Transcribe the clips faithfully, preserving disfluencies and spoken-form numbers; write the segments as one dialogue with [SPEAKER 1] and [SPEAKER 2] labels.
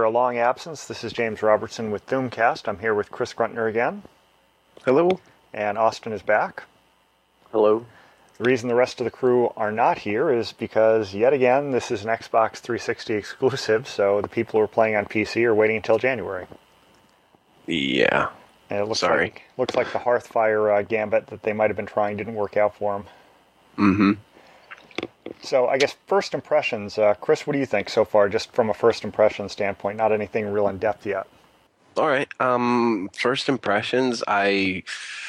[SPEAKER 1] after a long absence. This is James Robertson with Doomcast. I'm here with Chris Gruntner again.
[SPEAKER 2] Hello.
[SPEAKER 1] And Austin is back.
[SPEAKER 2] Hello.
[SPEAKER 1] The reason the rest of the crew are not here is because, yet again, this is an Xbox three sixty exclusive, so the people who are playing on P C are waiting until January.
[SPEAKER 2] Yeah.
[SPEAKER 1] And it looks
[SPEAKER 2] Sorry.
[SPEAKER 1] like looks like the Hearthfire uh, gambit that they might have been trying didn't work out for them.
[SPEAKER 2] Mm-hmm.
[SPEAKER 1] So I guess first impressions, uh, Chris, what do you think so far, just from a first impression standpoint, not anything real in depth yet?
[SPEAKER 2] All right. Um, first impressions, I,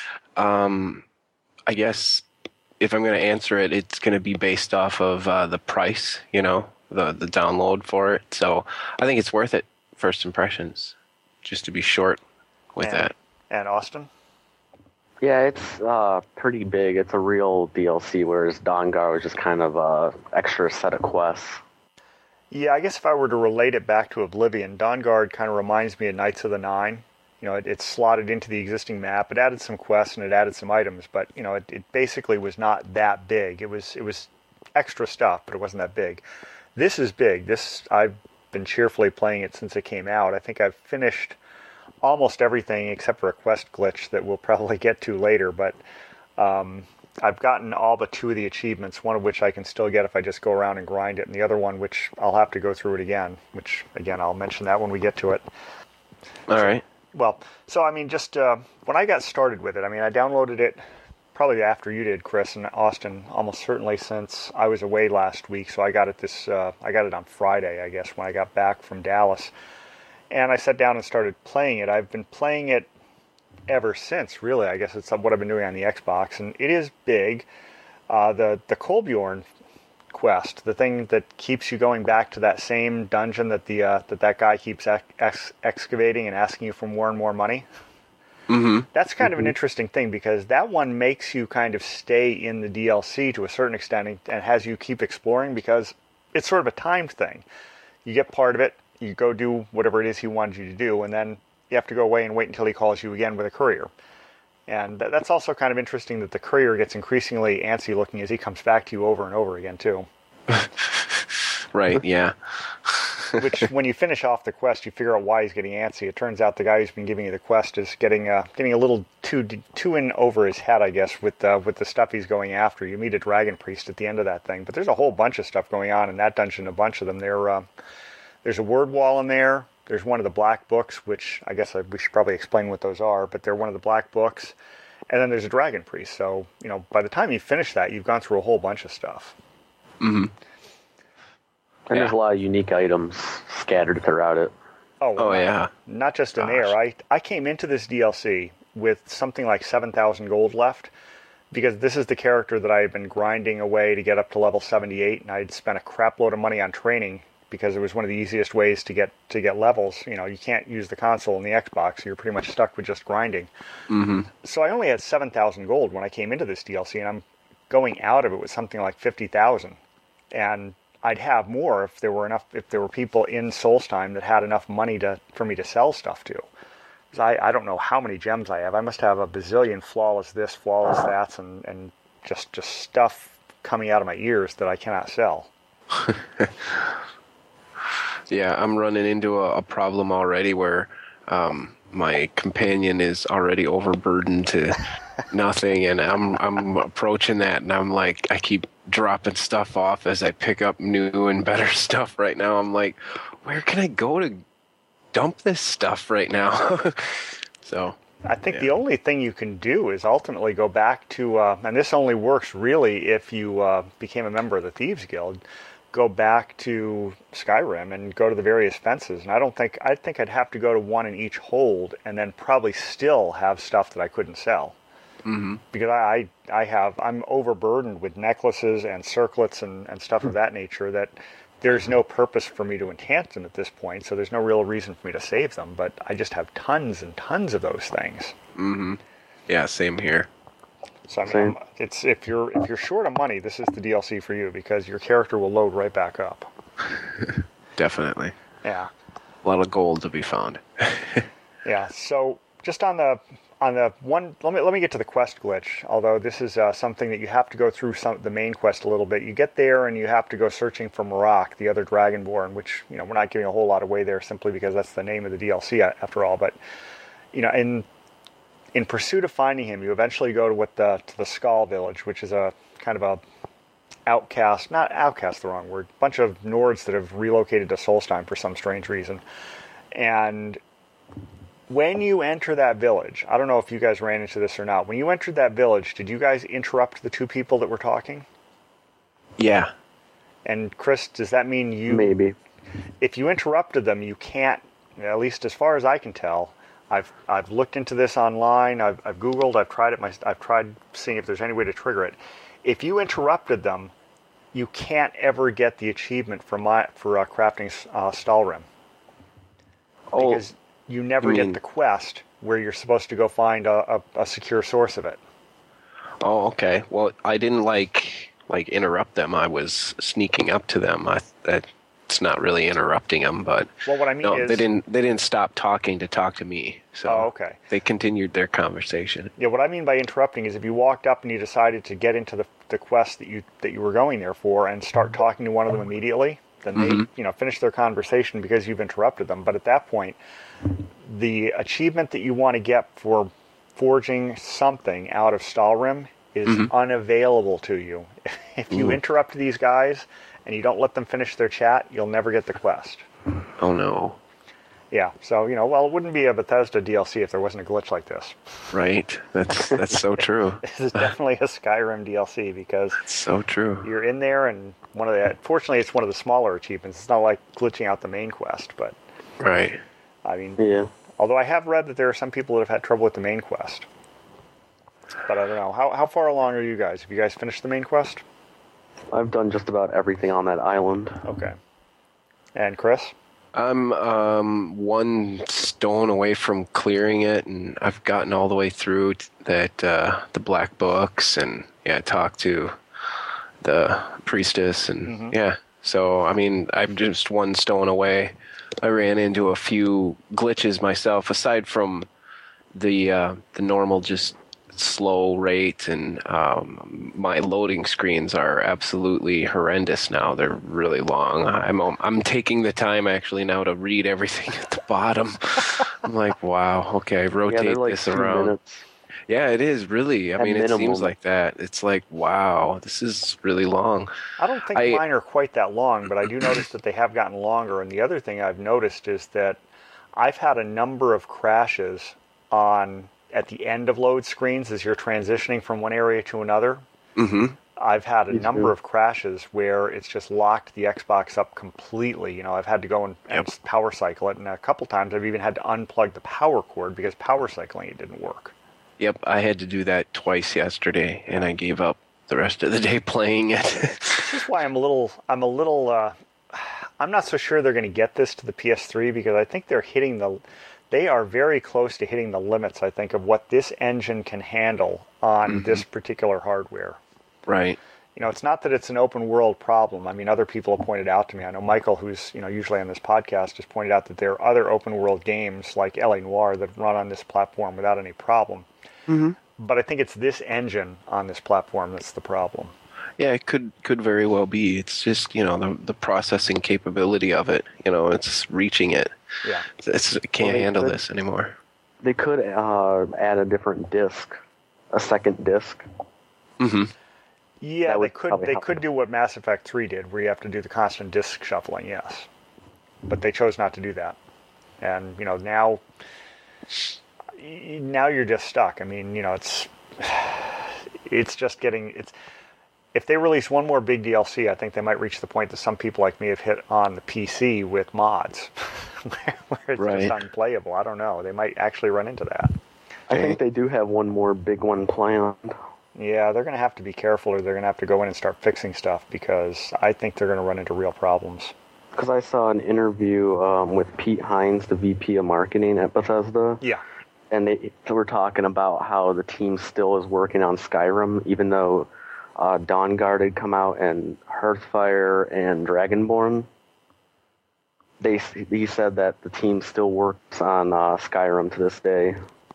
[SPEAKER 2] um, I guess if I'm going to answer it, it's going to be based off of uh, the price, you know, the the download for it. So I think it's worth it. First impressions, just to be short with
[SPEAKER 1] and,
[SPEAKER 2] that.
[SPEAKER 1] And Austin?
[SPEAKER 3] Yeah, it's uh, pretty big. It's a real D L C, whereas Dawnguard was just kind of a extra set of quests.
[SPEAKER 1] Yeah, I guess if I were to relate it back to Oblivion, Dawnguard kind of reminds me of Knights of the Nine. You know, it, it's slotted into the existing map. It added some quests and it added some items, but you know, it, it basically was not that big. It was it was extra stuff, but it wasn't that big. This is big. This I've been cheerfully playing it since it came out. I think I've finished almost everything except for a quest glitch that we'll probably get to later, but um, I've gotten all but two of the achievements, one of which I can still get if I just go around and grind it, and the other one which I'll have to go through it again, which, again, I'll mention that when we get to it.
[SPEAKER 2] All
[SPEAKER 1] so,
[SPEAKER 2] right.
[SPEAKER 1] Well, so, I mean, just uh, when I got started with it, I mean, I downloaded it probably after you did, Chris, and Austin, almost certainly since I was away last week, so I got it this, uh, I got it on Friday, I guess, when I got back from Dallas. And I sat down and started playing it. I've been playing it ever since, really. I guess it's what I've been doing on the Xbox. And it is big. Uh, the, the Kolbjorn quest, the thing that keeps you going back to that same dungeon that the uh, that, that guy keeps ex- excavating and asking you for more and more money.
[SPEAKER 2] Mm-hmm.
[SPEAKER 1] That's kind
[SPEAKER 2] mm-hmm.
[SPEAKER 1] of an interesting thing, because that one makes you kind of stay in the D L C to a certain extent and, and has you keep exploring, because it's sort of a timed thing. You get part of it, you go do whatever it is he wanted you to do, and then you have to go away and wait until he calls you again with a courier. And that's also kind of interesting that the courier gets increasingly antsy looking as he comes back to you over and over again, too.
[SPEAKER 2] Right, yeah.
[SPEAKER 1] Which, when you finish off the quest, you figure out why he's getting antsy. It turns out the guy who's been giving you the quest is getting uh, getting a little too too in over his head, I guess, with uh, with the stuff he's going after. You meet a dragon priest at the end of that thing, but there's a whole bunch of stuff going on in that dungeon, a bunch of them. There, uh, there's a word wall in there. There's one of the black books, which I guess I, we should probably explain what those are, but they're one of the black books. And then there's a dragon priest. So, you know, by the time you finish that, you've gone through a whole bunch of stuff.
[SPEAKER 2] Mm-hmm.
[SPEAKER 3] And
[SPEAKER 2] yeah.
[SPEAKER 3] there's a lot of unique items scattered throughout it.
[SPEAKER 1] Oh, well,
[SPEAKER 2] oh
[SPEAKER 1] not,
[SPEAKER 2] yeah.
[SPEAKER 1] Not just in
[SPEAKER 2] Gosh.
[SPEAKER 1] there. I, I came into this D L C with something like seven thousand gold left, because this is the character that I had been grinding away to get up to level seventy-eight, and I'd spent a crap load of money on training, because it was one of the easiest ways to get to get levels. You know, you can't use the console and the Xbox, so you're pretty much stuck with just grinding.
[SPEAKER 2] Mm-hmm.
[SPEAKER 1] So I only had seven thousand gold when I came into this D L C, and I'm going out of it with something like fifty thousand. And I'd have more if there were enough, if there were people in Solstheim that had enough money to for me to sell stuff to. Because I, I don't know how many gems I have. I must have a bazillion flawless this, flawless that, and, and just, just stuff coming out of my ears that I cannot sell.
[SPEAKER 2] Yeah, I'm running into a, a problem already where um, my companion is already overburdened to nothing, and I'm I'm approaching that, and I'm like, I keep dropping stuff off as I pick up new and better stuff right now. I'm like, where can I go to dump this stuff right now? So
[SPEAKER 1] I think
[SPEAKER 2] yeah.
[SPEAKER 1] the only thing you can do is ultimately go back to, uh, and this only works really if you uh, became a member of the Thieves Guild, go back to Skyrim and go to the various fences. And I don't think, I think I'd have to go to one in each hold and then probably still have stuff that I couldn't sell.
[SPEAKER 2] Mm-hmm.
[SPEAKER 1] Because I, I have, I'm overburdened with necklaces and circlets and, and stuff of that nature that there's no purpose for me to enhance them at this point, so there's no real reason for me to save them, but I just have tons and tons of those things.
[SPEAKER 2] Mm-hmm. Yeah, same here.
[SPEAKER 1] So I mean, it's if you're if you're short of money, this is the D L C for you, because your character will load right back up.
[SPEAKER 2] Definitely.
[SPEAKER 1] Yeah.
[SPEAKER 2] A lot of gold to be found.
[SPEAKER 1] Yeah. So just on the on the one, let me let me get to the quest glitch. Although this is uh, something that you have to go through some the main quest a little bit. You get there and you have to go searching for Marok, the other Dragonborn, which you know we're not giving a whole lot away there simply because that's the name of the D L C after all. But you know, in in pursuit of finding him, you eventually go to what the to the Skull Village, which is a kind of a outcast, not outcast, the wrong word, bunch of Nords that have relocated to Solstheim for some strange reason, and when you enter that village, I don't know if you guys ran into this or not. When you entered that village, did you guys interrupt the two people that were talking?
[SPEAKER 2] Yeah.
[SPEAKER 1] And Chris, does that mean you...
[SPEAKER 3] Maybe.
[SPEAKER 1] If you interrupted them, you can't, at least as far as I can tell, I've I've looked into this online, I've, I've Googled, I've tried it, my, I've tried seeing if there's any way to trigger it. If you interrupted them, you can't ever get the achievement for my for uh, crafting uh, Stalrim.
[SPEAKER 3] Oh.
[SPEAKER 1] Because you never
[SPEAKER 2] I mean,
[SPEAKER 1] get the quest where you're supposed to go find a, a, a secure source of it.
[SPEAKER 2] Oh, okay. Well, I didn't like like interrupt them. I was sneaking up to them. I that's not really interrupting them, but
[SPEAKER 1] well, what I mean
[SPEAKER 2] no,
[SPEAKER 1] is
[SPEAKER 2] they didn't they didn't stop talking to talk to me. So
[SPEAKER 1] oh, okay.
[SPEAKER 2] They continued their conversation.
[SPEAKER 1] Yeah, what I mean by interrupting is if you walked up and you decided to get into the the quest that you that you were going there for and start talking to one of them immediately, then they
[SPEAKER 2] Mm-hmm.
[SPEAKER 1] you know finish their conversation because you've interrupted them. But at that point, the achievement that you want to get for forging something out of Stalrim is
[SPEAKER 2] Mm-hmm.
[SPEAKER 1] unavailable to you. If you
[SPEAKER 2] Ooh.
[SPEAKER 1] interrupt these guys and you don't let them finish their chat, you'll never get the quest.
[SPEAKER 2] Oh no.
[SPEAKER 1] Yeah, so, you know, well, it wouldn't be a Bethesda D L C if there wasn't a glitch like this.
[SPEAKER 2] Right. That's that's so true.
[SPEAKER 1] This is definitely a Skyrim D L C because
[SPEAKER 2] So true.
[SPEAKER 1] you're in there and one of the, fortunately it's one of the smaller achievements. It's not like glitching out the main quest, but,
[SPEAKER 2] Right.
[SPEAKER 1] I mean,
[SPEAKER 3] Yeah.
[SPEAKER 1] although I have read that there are some people that have had trouble with the main quest. But I don't know. How how far along are you guys? Have you guys finished the main quest?
[SPEAKER 3] I've done just about everything on that island.
[SPEAKER 1] Okay. And Chris?
[SPEAKER 2] I'm um, one stone away from clearing it, and I've gotten all the way through t- that uh, the black books, and yeah, talked to the priestess, and
[SPEAKER 1] Mm-hmm.
[SPEAKER 2] yeah. So I mean, I'm just one stone away. I ran into a few glitches myself, aside from the uh, the normal just slow rate, and um, my loading screens are absolutely horrendous now. They're really long. I'm I'm taking the time actually now to read everything at the bottom. I'm like, wow, okay,
[SPEAKER 3] Yeah,
[SPEAKER 2] rotate
[SPEAKER 3] they're like
[SPEAKER 2] this
[SPEAKER 3] two
[SPEAKER 2] around.
[SPEAKER 3] minutes.
[SPEAKER 2] Yeah, it is really. I
[SPEAKER 3] At
[SPEAKER 2] mean, it
[SPEAKER 3] minimum.
[SPEAKER 2] seems like that. It's like, wow, this is really long.
[SPEAKER 1] I don't think
[SPEAKER 2] I-
[SPEAKER 1] mine are quite that long, but I do notice that they have gotten longer. And the other thing I've noticed is that I've had a number of crashes on at the end of load screens as you're transitioning from one area to another.
[SPEAKER 2] Mm-hmm.
[SPEAKER 1] I've had a
[SPEAKER 3] Me
[SPEAKER 1] number
[SPEAKER 3] too.
[SPEAKER 1] of crashes where it's just locked the Xbox up completely. You know, I've had to go and, and
[SPEAKER 2] Yep.
[SPEAKER 1] power cycle it, and a couple times I've even had to unplug the power cord because power cycling it didn't work.
[SPEAKER 2] Yep, I had to do that twice yesterday, and I gave up the rest of the day playing it.
[SPEAKER 1] This is why I'm a little, I'm a little, uh, I'm not so sure they're going to get this to the P S three because I think they're hitting the, they are very close to hitting the limits, I think, of what this engine can handle on
[SPEAKER 2] Mm-hmm.
[SPEAKER 1] this particular hardware.
[SPEAKER 2] Right.
[SPEAKER 1] You know, it's not that it's an open world problem. I mean, other people have pointed out to me. I know Michael, who's, you know, usually on this podcast, has pointed out that there are other open world games like L A Noire that run on this platform without any problem.
[SPEAKER 2] Mm-hmm.
[SPEAKER 1] But I think it's this engine on this platform that's the problem.
[SPEAKER 2] Yeah, it could could very well be. It's just, you know, the the processing capability of it. You know, it's reaching it.
[SPEAKER 1] Yeah.
[SPEAKER 2] It's, it can't
[SPEAKER 3] Well, they
[SPEAKER 2] handle
[SPEAKER 3] could-
[SPEAKER 2] this anymore.
[SPEAKER 3] They could uh, add a different disc, a second disc.
[SPEAKER 2] Mm-hmm.
[SPEAKER 1] Yeah,
[SPEAKER 3] That
[SPEAKER 1] they
[SPEAKER 3] would
[SPEAKER 1] could
[SPEAKER 3] probably
[SPEAKER 1] they
[SPEAKER 3] help.
[SPEAKER 1] could do what Mass Effect three did, where you have to do the constant disk shuffling, yes. But they chose not to do that. And, you know, now now you're just stuck. I mean, you know, it's it's just getting it's if they release one more big D L C, I think they might reach the point that some people like me have hit on the P C with mods, where, where it's
[SPEAKER 2] Right.
[SPEAKER 1] just unplayable. I don't know. They might actually run into that.
[SPEAKER 3] I think they do have one more big one planned.
[SPEAKER 1] Yeah, they're going to have to be careful, or they're going to have to go in and start fixing stuff because I think they're going to run into real problems.
[SPEAKER 3] Because I saw an interview um, with Pete Hines, the V P of marketing at Bethesda,
[SPEAKER 1] Yeah.
[SPEAKER 3] and they were talking about how the team still is working on Skyrim, even though uh, Dawnguard had come out and Hearthfire and Dragonborn. They he said that the team still works on uh, Skyrim to this day.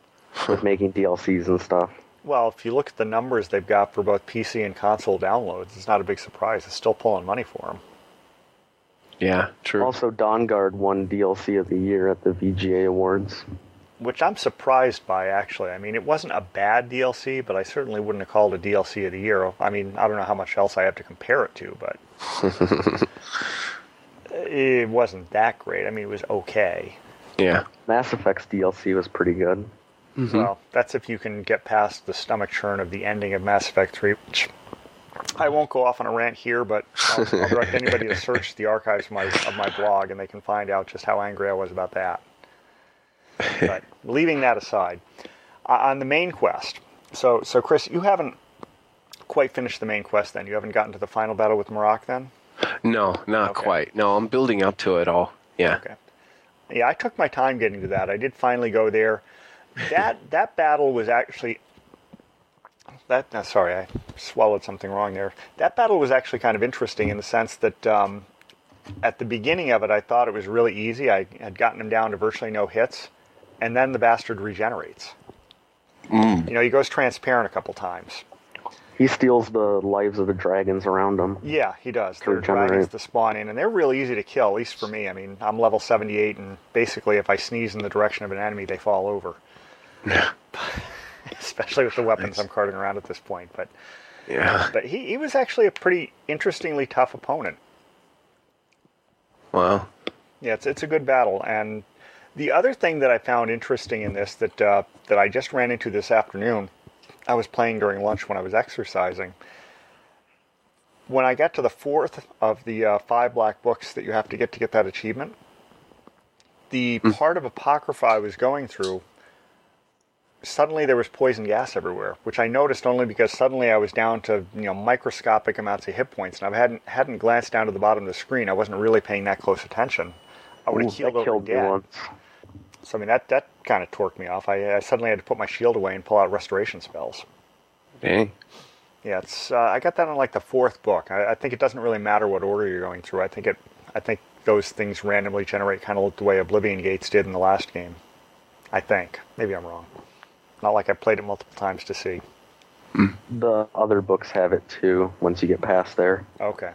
[SPEAKER 3] with making D L Cs and stuff.
[SPEAKER 1] Well, if you look at the numbers they've got for both P C and console downloads, it's not a big surprise. It's still pulling money for them.
[SPEAKER 2] Yeah, true.
[SPEAKER 3] Also, Dawnguard won D L C of the year at the V G A Awards.
[SPEAKER 1] Which I'm surprised by, actually. I mean, it wasn't a bad D L C, but I certainly wouldn't have called it D L C of the year. I mean, I don't know how much else I have to compare it to, but it wasn't that great. I mean, it was okay.
[SPEAKER 2] Yeah.
[SPEAKER 3] Mass Effect's D L C was pretty good.
[SPEAKER 2] Mm-hmm.
[SPEAKER 1] Well, that's if you can get past the stomach churn of the ending of Mass Effect three. Which I won't go off on a rant here, but I'll, I'll direct anybody to search the archives of my, of my blog, and they can find out just how angry I was about that. But leaving that aside, uh, on the main quest, so so Chris, you haven't quite finished the main quest then? You haven't gotten to the final battle with Marok then?
[SPEAKER 2] No, not
[SPEAKER 1] Okay.
[SPEAKER 2] quite. No, I'm building up to it all. Yeah.
[SPEAKER 1] Okay. Yeah, I took my time getting to that. I did finally go there. That that battle was actually that. No, sorry, I swallowed something wrong there. That battle was actually kind of interesting in the sense that um, at the beginning of it, I thought it was really easy. I had gotten him down to virtually no hits, and then the bastard regenerates.
[SPEAKER 2] Mm.
[SPEAKER 1] You know, he goes transparent a couple times.
[SPEAKER 3] He steals the lives of the dragons around him.
[SPEAKER 1] Yeah, he does.
[SPEAKER 3] To
[SPEAKER 1] There are
[SPEAKER 3] regenerate.
[SPEAKER 1] dragons to spawn in, and they're really easy to kill, at least for me. I mean, I'm level seventy-eight, and basically if I sneeze in the direction of an enemy, they fall over. Especially with the weapons
[SPEAKER 2] Nice.
[SPEAKER 1] I'm carting around at this point. But
[SPEAKER 2] Yeah.
[SPEAKER 1] but he, he was actually a pretty interestingly tough opponent.
[SPEAKER 2] Wow.
[SPEAKER 1] Yeah, it's it's a good battle. And the other thing that I found interesting in this that uh, that I just ran into this afternoon, I was playing during lunch when I was exercising. When I got to the fourth of the uh, five black books that you have to get to get that achievement, the
[SPEAKER 2] Mm.
[SPEAKER 1] part of Apocrypha I was going through, suddenly there was poison gas everywhere, which I noticed only because suddenly I was down to you know microscopic amounts of hit points, and I hadn't hadn't glanced down to the bottom of the screen. I wasn't really paying that close attention. I would
[SPEAKER 3] Ooh,
[SPEAKER 1] have keeled
[SPEAKER 3] that
[SPEAKER 1] over
[SPEAKER 3] killed me
[SPEAKER 1] dead.
[SPEAKER 3] once.
[SPEAKER 1] So I mean that that kind of torqued me off. I, I suddenly had to put my shield away and pull out restoration spells.
[SPEAKER 2] Dang.
[SPEAKER 1] Yeah, it's uh, I got that on like the fourth book. I, I think it doesn't really matter what order you're going through. I think it I think those things randomly generate kind of the way Oblivion Gates did in the last game. I think. Maybe I'm wrong. Not like I played it multiple times to see.
[SPEAKER 3] The other books have it too, once you get past there.
[SPEAKER 1] Okay.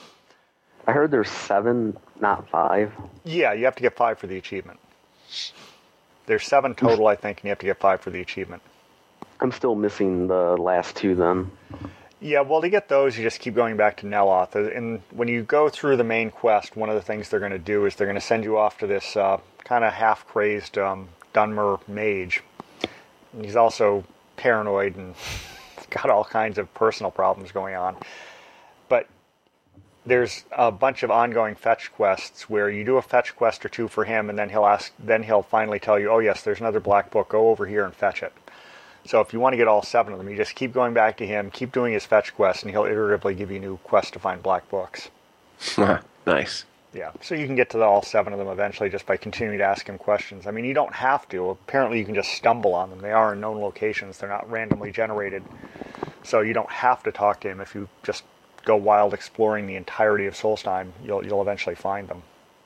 [SPEAKER 3] I heard there's seven, not five.
[SPEAKER 1] Yeah, you have to get five for the achievement. There's seven total, I think, and you have to get five for the achievement.
[SPEAKER 3] I'm still missing the last two then.
[SPEAKER 1] Yeah, well, to get those, you just keep going back to Neloth. And when you go through the main quest, one of the things they're going to do is they're going to send you off to this uh, kind of half-crazed um, Dunmer mage. And he's also paranoid and got all kinds of personal problems going on. But there's a bunch of ongoing fetch quests where you do a fetch quest or two for him, and then he'll ask. Then he'll finally tell you, "Oh yes, there's another black book. Go over here and fetch it." So if you want to get all seven of them, you just keep going back to him, keep doing his fetch quests, and he'll iteratively give you new quests to find black books.
[SPEAKER 2] Nice.
[SPEAKER 1] Yeah, so you can get to the, all seven of them eventually just by continuing to ask him questions. I mean, you don't have to. Apparently, you can just stumble on them. They are in known locations. They're not randomly generated. So you don't have to talk to him. If you just go wild exploring the entirety of Solstheim, you'll you'll eventually find them.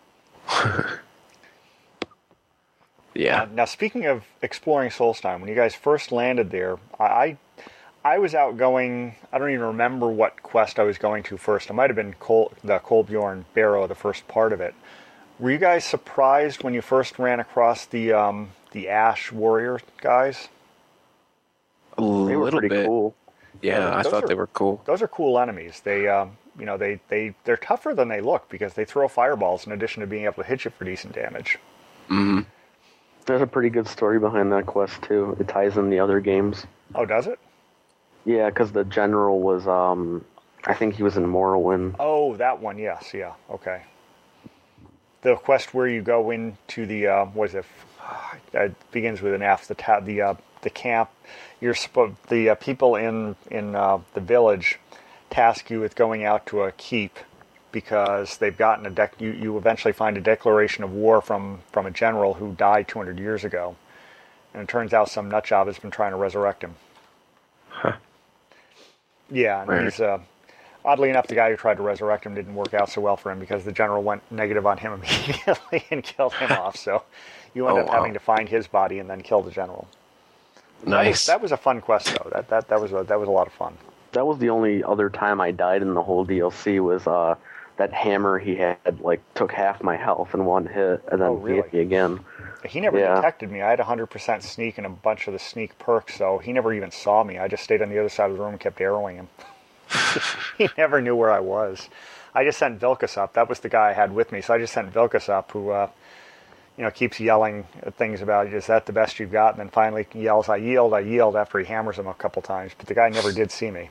[SPEAKER 2] Yeah.
[SPEAKER 1] Uh, now, speaking of exploring Solstheim, when you guys first landed there, I, I I was out going, I don't even remember what quest I was going to first. It might have been Col- the Kolbjorn Barrow, the first part of it. Were you guys surprised when you first ran across the um, the Ash Warrior guys?
[SPEAKER 2] A
[SPEAKER 3] They were
[SPEAKER 2] little
[SPEAKER 3] pretty
[SPEAKER 2] bit.
[SPEAKER 3] cool.
[SPEAKER 2] Yeah, I
[SPEAKER 1] Those
[SPEAKER 2] thought
[SPEAKER 1] are-
[SPEAKER 2] they were cool.
[SPEAKER 1] Those are cool enemies. They, um, you know, they, they, they're tougher than they look because they throw fireballs in addition to being able to hit you for decent damage.
[SPEAKER 2] Hmm.
[SPEAKER 3] There's a pretty good story behind that quest too. It ties in the other games.
[SPEAKER 1] Oh, does it?
[SPEAKER 3] Yeah, because the general was, um, I think he was in Morrowind.
[SPEAKER 1] Oh, that one, yes, yeah, okay. The quest where you go into the, uh, what is it? It begins with an F. The ta- the uh, the camp. You're supposed the uh, people in in uh, the village task you with going out to a keep because they've gotten a dec- you, you eventually find a declaration of war from from a general who died two hundred years ago, and it turns out some nutjob has been trying to resurrect him.
[SPEAKER 2] Huh.
[SPEAKER 1] Yeah, and
[SPEAKER 2] Weird.
[SPEAKER 1] he's uh, oddly enough the guy who tried to resurrect him didn't work out so well for him because the general went negative on him immediately and killed him off. So you end
[SPEAKER 2] Oh,
[SPEAKER 1] up
[SPEAKER 2] wow.
[SPEAKER 1] having to find his body and then kill the general. That was,
[SPEAKER 2] Nice.
[SPEAKER 1] that was a fun quest though. That that that was a, that was a lot of fun.
[SPEAKER 3] That was the only other time I died in the whole D L C was uh, that hammer he had, like, took half my health in one hit, and then
[SPEAKER 1] Oh, really?
[SPEAKER 3] he hit me again.
[SPEAKER 1] He never
[SPEAKER 3] Yeah.
[SPEAKER 1] detected me. I had one hundred percent sneak and a bunch of the sneak perks, so he never even saw me. I just stayed on the other side of the room and kept arrowing him. He never knew where I was. I just sent Vilcus up. That was the guy I had with me, so I just sent Vilcus up, who, uh, you know, keeps yelling things about, is that the best you've got? And then finally he yells, I yield, I yield, after he hammers him a couple times. But the guy never did see me.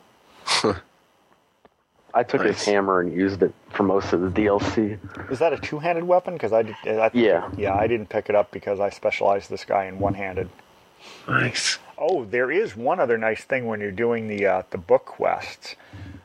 [SPEAKER 3] I took
[SPEAKER 2] Nice.
[SPEAKER 3] his hammer and used it for most of the D L C.
[SPEAKER 1] Is that a two-handed weapon? Because I, did, I
[SPEAKER 3] Yeah.
[SPEAKER 1] yeah, I didn't pick it up because I specialized this guy in one-handed.
[SPEAKER 2] Nice.
[SPEAKER 1] Oh, there is one other nice thing when you're doing the uh, the book quests.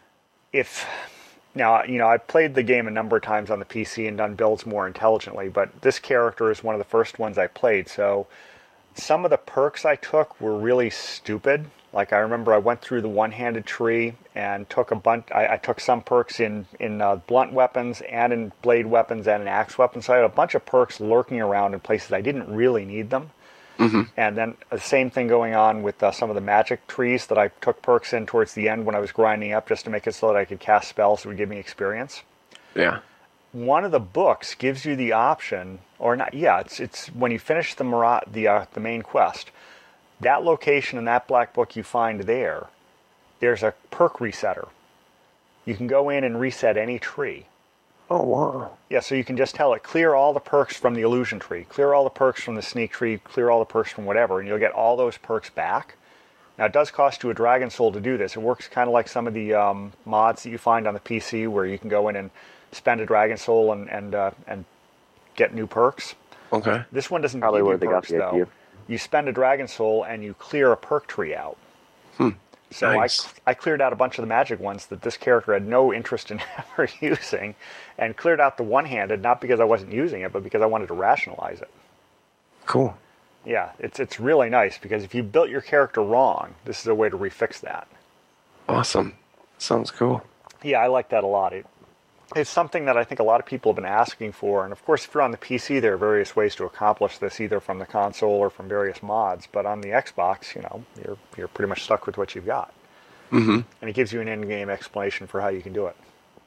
[SPEAKER 1] If now, you know, I've played the game a number of times on the P C and done builds more intelligently, but this character is one of the first ones I played, so some of the perks I took were really stupid. Like, I remember I went through the one-handed tree and took a bunch. I, I took some perks in in uh, blunt weapons and in blade weapons and in axe weapons. So I had a bunch of perks lurking around in places I didn't really need them.
[SPEAKER 2] Mm-hmm.
[SPEAKER 1] And then the same thing going on with uh, some of the magic trees that I took perks in towards the end when I was grinding up, just to make it so that I could cast spells that would give me experience.
[SPEAKER 2] Yeah.
[SPEAKER 1] One of the books gives you the option, or not? Yeah, it's it's when you finish the Marat, the uh, the main quest. That location in that black book you find there, there's a perk resetter. You can go in and reset any tree.
[SPEAKER 2] Oh, wow.
[SPEAKER 1] Yeah, so you can just tell it, clear all the perks from the illusion tree, clear all the perks from the sneak tree, clear all the perks from whatever, and you'll get all those perks back. Now, it does cost you a Dragon Soul to do this. It works kind of like some of the um, mods that you find on the P C, where you can go in and spend a Dragon Soul and and, uh, and get new perks.
[SPEAKER 2] Okay.
[SPEAKER 1] This one doesn't
[SPEAKER 3] Probably
[SPEAKER 1] give
[SPEAKER 3] where
[SPEAKER 1] you
[SPEAKER 3] they got
[SPEAKER 1] perks,
[SPEAKER 3] the
[SPEAKER 1] though.
[SPEAKER 3] idea.
[SPEAKER 1] You spend a Dragon Soul and you clear a perk tree out.
[SPEAKER 2] Hmm.
[SPEAKER 1] So
[SPEAKER 2] Nice.
[SPEAKER 1] I, I cleared out a bunch of the magic ones that this character had no interest in ever using, and cleared out the one-handed, not because I wasn't using it, but because I wanted to rationalize it.
[SPEAKER 2] Cool.
[SPEAKER 1] Yeah, it's it's really nice, because if you built your character wrong, this is a way to refix that.
[SPEAKER 2] Awesome. Sounds cool.
[SPEAKER 1] Yeah, I like that a lot. It, it's something that I think a lot of people have been asking for, and of course, if you're on the P C, there are various ways to accomplish this, either from the console or from various mods. But on the Xbox, you know, you're you're pretty much stuck with what you've got,
[SPEAKER 2] Mm-hmm.
[SPEAKER 1] and it gives you an in-game explanation for how you can do it.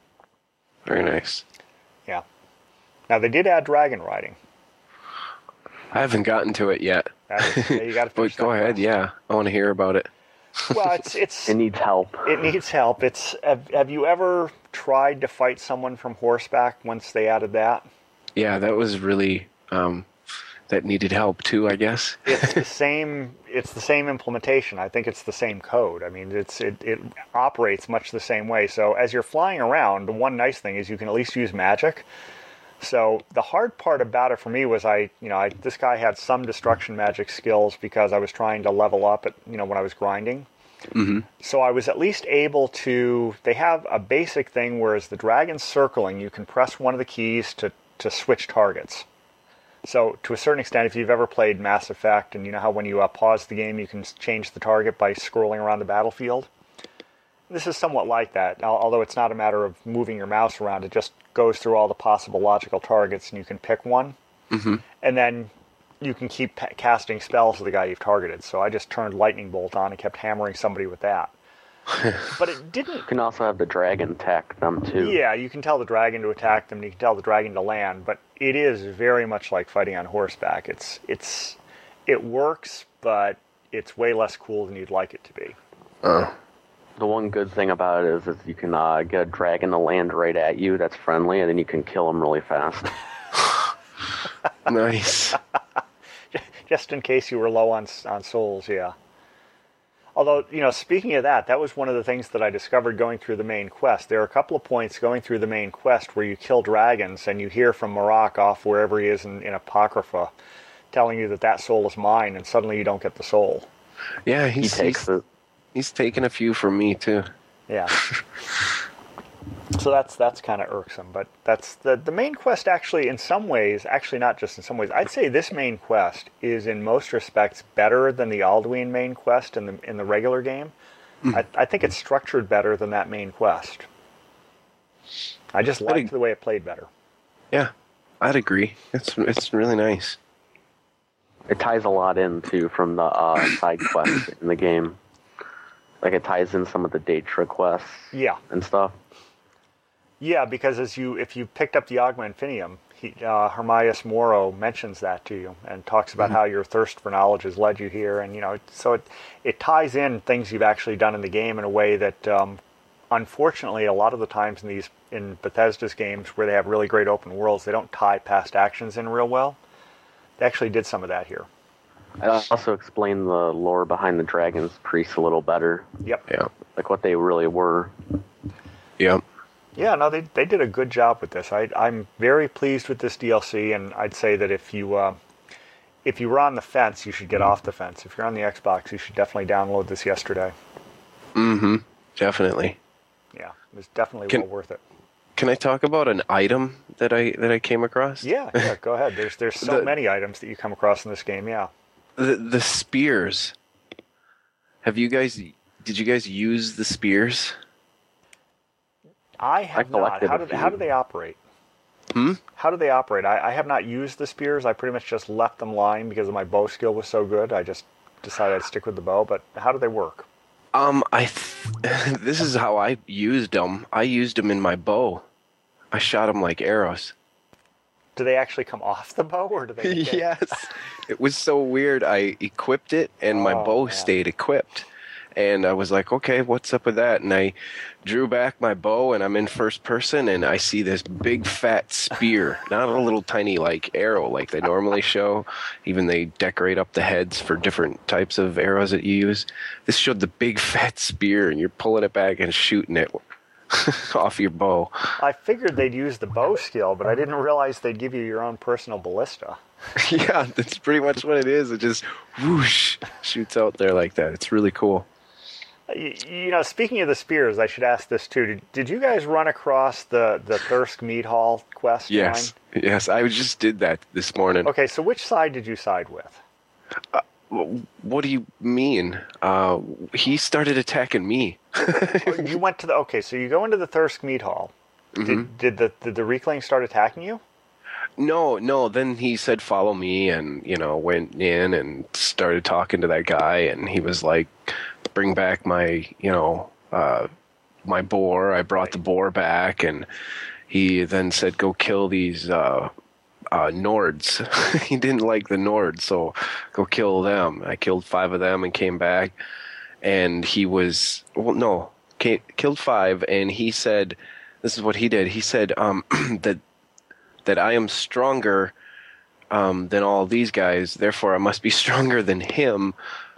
[SPEAKER 2] Very nice.
[SPEAKER 1] Yeah. Now they did add dragon riding.
[SPEAKER 2] I haven't gotten to it yet.
[SPEAKER 1] That is, yeah, you got to finish
[SPEAKER 2] But go
[SPEAKER 1] that
[SPEAKER 2] ahead.
[SPEAKER 1] quest.
[SPEAKER 2] Yeah. I want to hear about it.
[SPEAKER 1] Well, it's it's
[SPEAKER 3] It needs help.
[SPEAKER 1] it needs help. It's have, have you ever tried to fight someone from horseback once they added that?
[SPEAKER 2] Yeah, that was really, um, that needed help too, I guess.
[SPEAKER 1] It's the same. It's the same implementation. I think it's the same code. I mean, it's it, it operates much the same way. So as you're flying around, the one nice thing is you can at least use magic. So the hard part about it for me was I, you know, I, this guy had some destruction magic skills because I was trying to level up at, you know, when I was grinding.
[SPEAKER 2] Mm-hmm.
[SPEAKER 1] So I was at least able to, they have a basic thing where as the dragon's circling, you can press one of the keys to, to switch targets. So to a certain extent, if you've ever played Mass Effect, and you know how when you uh, pause the game, you can change the target by scrolling around the battlefield? This is somewhat like that, al- although it's not a matter of moving your mouse around. It just goes through all the possible logical targets, and you can pick one.
[SPEAKER 2] Mm-hmm.
[SPEAKER 1] And then you can keep pa- casting spells to the guy you've targeted. So I just turned Lightning Bolt on and kept hammering somebody with that. But it didn't.
[SPEAKER 3] You can also have the dragon attack them too.
[SPEAKER 1] Yeah, you can tell the dragon to attack them, and you can tell the dragon to land, but it is very much like fighting on horseback. It's it's it works, but it's way less cool than you'd like it to be.
[SPEAKER 2] Oh.
[SPEAKER 3] The one good thing about it is, is you can uh, get a dragon to land right at you that's friendly, and then you can kill them really fast.
[SPEAKER 2] Nice.
[SPEAKER 1] Just in case you were low on on souls, yeah. Although, you know, speaking of that, that was one of the things that I discovered going through the main quest. There are a couple of points going through the main quest where you kill dragons and you hear from Marak off wherever he is in, in Apocrypha telling you that that soul is mine, and suddenly you don't get the soul.
[SPEAKER 2] Yeah,
[SPEAKER 3] He
[SPEAKER 2] he's
[SPEAKER 3] takes
[SPEAKER 2] he's,
[SPEAKER 3] it.
[SPEAKER 2] he's taken a few from me too.
[SPEAKER 1] Yeah. So that's that's kind of irksome, but that's the the main quest actually in some ways, actually not just in some ways. I'd say this main quest is in most respects better than the Alduin main quest in the in the regular game.
[SPEAKER 2] Mm.
[SPEAKER 1] I, I think it's structured better than that main quest. I just
[SPEAKER 2] I'd
[SPEAKER 1] liked
[SPEAKER 2] ag-
[SPEAKER 1] the way it played better.
[SPEAKER 2] Yeah, I'd agree. It's it's really nice.
[SPEAKER 3] it ties a lot in too from the uh, side quests in the game. Like it ties in some of the Daedra quests.
[SPEAKER 1] Yeah.
[SPEAKER 3] And stuff.
[SPEAKER 1] Yeah, because as you if you picked up the Augma Infinium, he, uh, Hermias Moro mentions that to you and talks about mm-hmm. how your thirst for knowledge has led you here, and you know, so it it ties in things you've actually done in the game in a way that, um, unfortunately, a lot of the times in these in Bethesda's games where they have really great open worlds, they don't tie past actions in real well. They actually did some of that here.
[SPEAKER 3] I also explained the lore behind the Dragon's Priests a little better.
[SPEAKER 1] Yep.
[SPEAKER 2] Yeah.
[SPEAKER 3] Like what they really were.
[SPEAKER 2] Yep.
[SPEAKER 1] Yeah, no, they they did a good job with this. I, I'm very pleased with this D L C, and I'd say that if you uh, if you were on the fence, you should get off the fence. If you're on the Xbox, you should definitely download this yesterday.
[SPEAKER 2] Mm-hmm. Definitely.
[SPEAKER 1] Yeah, it was definitely
[SPEAKER 2] Can,
[SPEAKER 1] well worth it.
[SPEAKER 2] Can I talk about an item that I that I came across?
[SPEAKER 1] Yeah, yeah, go ahead. There's there's so
[SPEAKER 2] the,
[SPEAKER 1] many items that you come across in this game. Yeah.
[SPEAKER 2] The the spears. Have you guys? Did you guys use the spears?
[SPEAKER 1] I have
[SPEAKER 3] I
[SPEAKER 1] not. How do they, how do they operate?
[SPEAKER 2] Hmm?
[SPEAKER 1] How do they operate? I, I have not used the spears. I pretty much just left them lying because of my bow skill was so good. I just decided I'd stick with the bow. But how do they work?
[SPEAKER 2] Um, I. Th- this is how I used them. I used them in my bow. I shot them like arrows.
[SPEAKER 1] Do they actually come off the bow, or do they?
[SPEAKER 2] Yes. It was so weird. I equipped it, and my
[SPEAKER 1] oh,
[SPEAKER 2] bow
[SPEAKER 1] man.
[SPEAKER 2] stayed equipped. And I was like, okay, what's up with that? And I drew back my bow, and I'm in first person, and I see this big fat spear, not a little tiny like arrow like they normally show. Even they decorate up the heads for different types of arrows that you use. This showed the big fat spear, and you're pulling it back and shooting it off your bow.
[SPEAKER 1] I figured they'd use the bow skill, but I didn't realize they'd give you your own personal ballista.
[SPEAKER 2] Yeah, that's pretty much what it is. It just whoosh shoots out there like that. It's really cool.
[SPEAKER 1] You, you know, speaking of the spears, I should ask this too. Did, did you guys run across the, the Thirsk Mead Hall quest
[SPEAKER 2] Yes.
[SPEAKER 1] line?
[SPEAKER 2] Yes, I just did that this morning.
[SPEAKER 1] Okay, so which side did you side with?
[SPEAKER 2] Uh, what do you mean? Uh, he started attacking me.
[SPEAKER 1] You went to the... Okay, so you go into the Thirsk Mead Hall.
[SPEAKER 2] Mm-hmm.
[SPEAKER 1] Did, did the did the Reeklings start attacking you?
[SPEAKER 2] No, no. Then he said, follow me, and, you know, went in and started talking to that guy, and he was like, bring back my, you know, uh, my boar. I brought the boar back, and he then said, go kill these uh, uh, Nords. He didn't like the Nords, so go kill them. I killed five of them and came back, and he was, well, no, came, killed five, and he said, this is what he did. He said um, that that I am stronger um, than all these guys, therefore I must be stronger than him,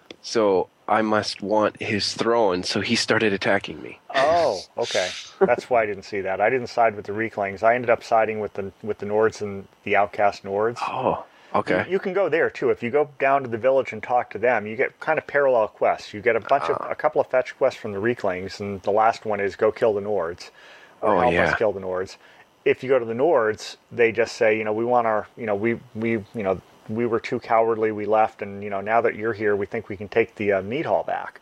[SPEAKER 2] so I must want his throne, so he started attacking me.
[SPEAKER 1] Oh, okay. That's why I didn't see that. I didn't side with the Reeklings. I ended up siding with the with the Nords and the outcast Nords.
[SPEAKER 2] Oh, okay.
[SPEAKER 1] You, you can go there, too. If you go down to the village and talk to them, you get kind of parallel quests. You get a bunch uh, of, a couple of fetch quests from the Reeklings, and the last one is go kill the Nords, or
[SPEAKER 2] oh,
[SPEAKER 1] help
[SPEAKER 2] yeah.
[SPEAKER 1] us kill the Nords. If you go to the Nords, they just say, you know, we want our, you know, we, we, you know, we were too cowardly, we left, and, you know, now that you're here, we think we can take the uh, Mead Hall back.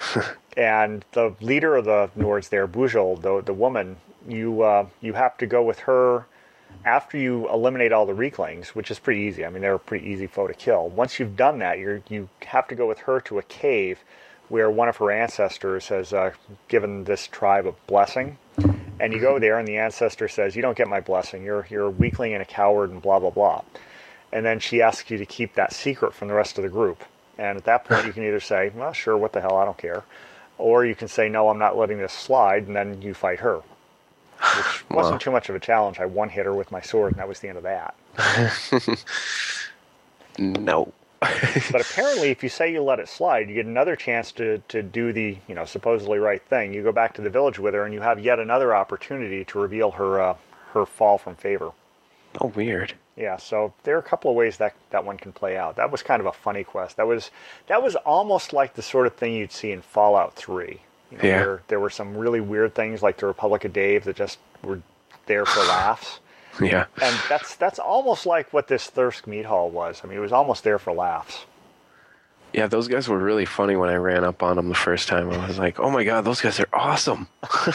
[SPEAKER 1] And the leader of the Nords there, Bujol, the the woman, you uh, you have to go with her after you eliminate all the Reeklings, which is pretty easy. I mean, they're a pretty easy foe to kill. Once you've done that, you you have to go with her to a cave where one of her ancestors has uh, given this tribe a blessing. And you go there, and the ancestor says, you don't get my blessing. You're you're a weakling and a coward and blah, blah, blah. And then she asks you to keep that secret from the rest of the group. And at that point, you can either say, well, sure, what the hell, I don't care. Or you can say, no, I'm not letting this slide, and then you fight her. Which wasn't
[SPEAKER 2] Wow.
[SPEAKER 1] too much of a challenge. I one-hit her with my sword, and that was the end of that.
[SPEAKER 2] No.
[SPEAKER 1] But apparently, if you say you let it slide, you get another chance to, to do the, you know, supposedly right thing. You go back to the village with her, and you have yet another opportunity to reveal her uh, her fall from favor.
[SPEAKER 2] Oh, weird.
[SPEAKER 1] Yeah, so there are a couple of ways that that one can play out. That was kind of a funny quest. That was that was almost like the sort of thing you'd see in Fallout three. You know,
[SPEAKER 2] Yeah.
[SPEAKER 1] Where there were some really weird things like the Republic of Dave that just were there for laughs.
[SPEAKER 2] Yeah.
[SPEAKER 1] And that's that's almost like what this Thirsk Mead Hall was. I mean, it was almost there for laughs.
[SPEAKER 2] Yeah, those guys were really funny when I ran up on them the first time. I was like, oh my god, those guys are awesome.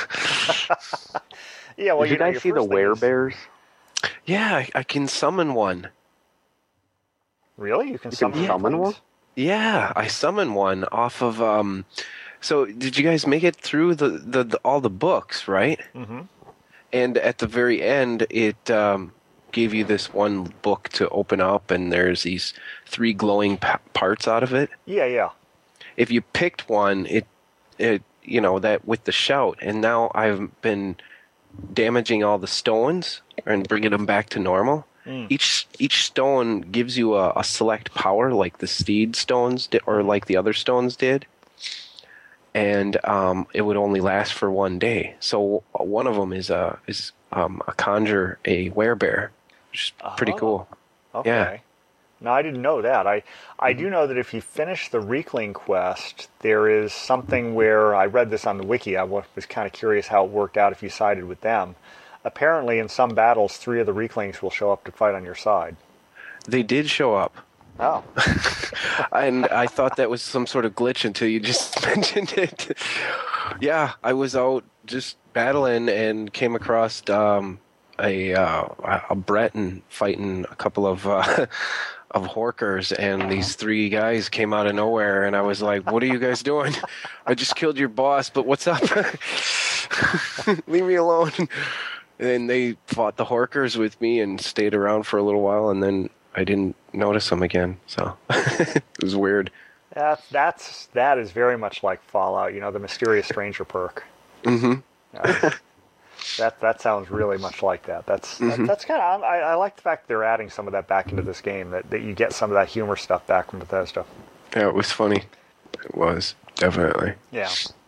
[SPEAKER 1] Yeah, well,
[SPEAKER 3] Did you,
[SPEAKER 1] you know,
[SPEAKER 3] guys
[SPEAKER 1] your
[SPEAKER 3] see the
[SPEAKER 1] first thing is-
[SPEAKER 3] werebears?
[SPEAKER 2] Yeah, I, I can summon one.
[SPEAKER 1] Really? You can
[SPEAKER 3] You
[SPEAKER 1] summon,
[SPEAKER 3] can summon one?
[SPEAKER 2] Yeah, I summoned one off of. Um, so, did you guys make it through the, the, the all the books, right?
[SPEAKER 1] Mm-hmm.
[SPEAKER 2] And at the very end, it um, gave you this one book to open up, and there's these three glowing pa- parts out of it.
[SPEAKER 1] Yeah, yeah.
[SPEAKER 2] If you picked one, it, it, you know, that with the shout, and now I've been damaging all the stones and bringing them back to normal.
[SPEAKER 1] Mm.
[SPEAKER 2] Each each stone gives you a, a select power, like the steed stones did, or like the other stones did, and um, it would only last for one day. So one of them is a is um, a conjure a werebear, which is pretty
[SPEAKER 1] Oh.
[SPEAKER 2] cool.
[SPEAKER 1] Okay.
[SPEAKER 2] Yeah.
[SPEAKER 1] No, I didn't know that. I, I do know that if you finish the Reekling quest, there is something where, I read this on the wiki, I wa- was kind of curious how it worked out if you sided with them. Apparently, in some battles, three of the Reeklings will show up to fight on your side.
[SPEAKER 2] They did show up.
[SPEAKER 1] Oh.
[SPEAKER 2] And I thought that was some sort of glitch until you just mentioned it. Yeah, I was out just battling and came across um, a uh, a Breton fighting a couple of uh, of Horkers, and these three guys came out of nowhere, and I was like, "What are you guys doing? I just killed your boss, but what's up? Leave me alone." And they fought the Horkers with me and stayed around for a little while, and then I didn't notice them again. So it was weird.
[SPEAKER 1] That's, that's, that is very much like Fallout, you know, the Mysterious Stranger perk.
[SPEAKER 2] Mm-hmm.
[SPEAKER 1] Uh, that that sounds really much like that. That's
[SPEAKER 2] Mhm.
[SPEAKER 1] that, that's kind of, I, I like the fact they're adding some of that back into this game, that, that you get some of that humor stuff back from Bethesda.
[SPEAKER 2] Yeah, it was funny. It was, definitely.
[SPEAKER 1] Yeah.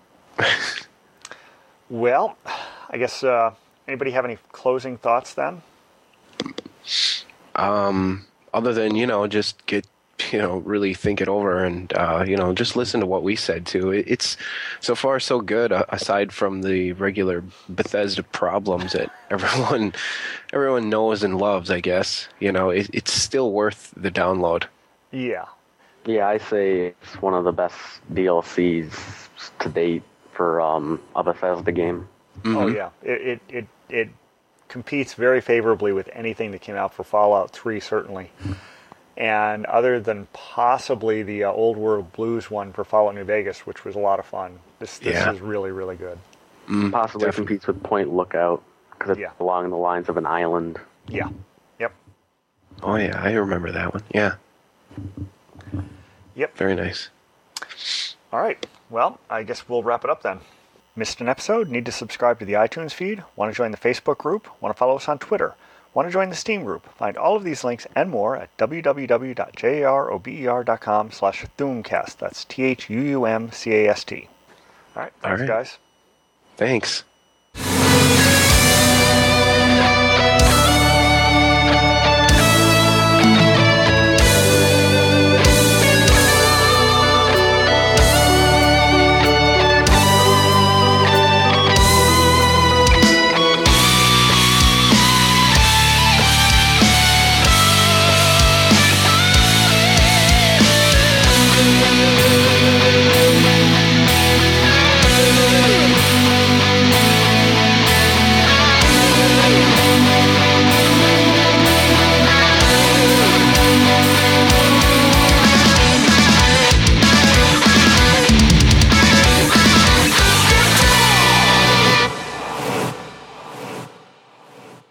[SPEAKER 1] Well, I guess, uh, anybody have any closing thoughts then?
[SPEAKER 2] Um, other than, you know, just get, you know, really think it over and, uh, you know, just listen to what we said too. It, it's so far so good, uh, aside from the regular Bethesda problems that everyone, everyone knows and loves, I guess. You know, it, it's still worth the download.
[SPEAKER 1] Yeah.
[SPEAKER 3] Yeah, I say it's one of the best D L Cs to date for um, a Bethesda game.
[SPEAKER 2] Mm-hmm.
[SPEAKER 1] Oh yeah. It, it it it competes very favorably with anything that came out for Fallout three, certainly. And other than possibly the uh, Old World Blues one for Fallout New Vegas, which was a lot of fun, this this
[SPEAKER 2] Yeah.
[SPEAKER 1] is really really good.
[SPEAKER 2] Mm,
[SPEAKER 3] Possibly
[SPEAKER 2] definitely.
[SPEAKER 3] competes with Point Lookout because it's
[SPEAKER 1] Yeah.
[SPEAKER 3] along the lines of an island.
[SPEAKER 1] Yeah. Yep.
[SPEAKER 2] Oh yeah, I remember that one. Yeah.
[SPEAKER 1] Yep.
[SPEAKER 2] Very nice.
[SPEAKER 1] All right. Well, I guess we'll wrap it up then. Missed an episode? Need to subscribe to the iTunes feed? Want to join the Facebook group? Want to follow us on Twitter? Want to join the Steam group? Find all of these links and more at www.jarober.com slash Thuumcast. That's T H U U M C A S T. All right. Thanks,
[SPEAKER 2] right.
[SPEAKER 1] guys.
[SPEAKER 2] Thanks.
[SPEAKER 4] Thank you.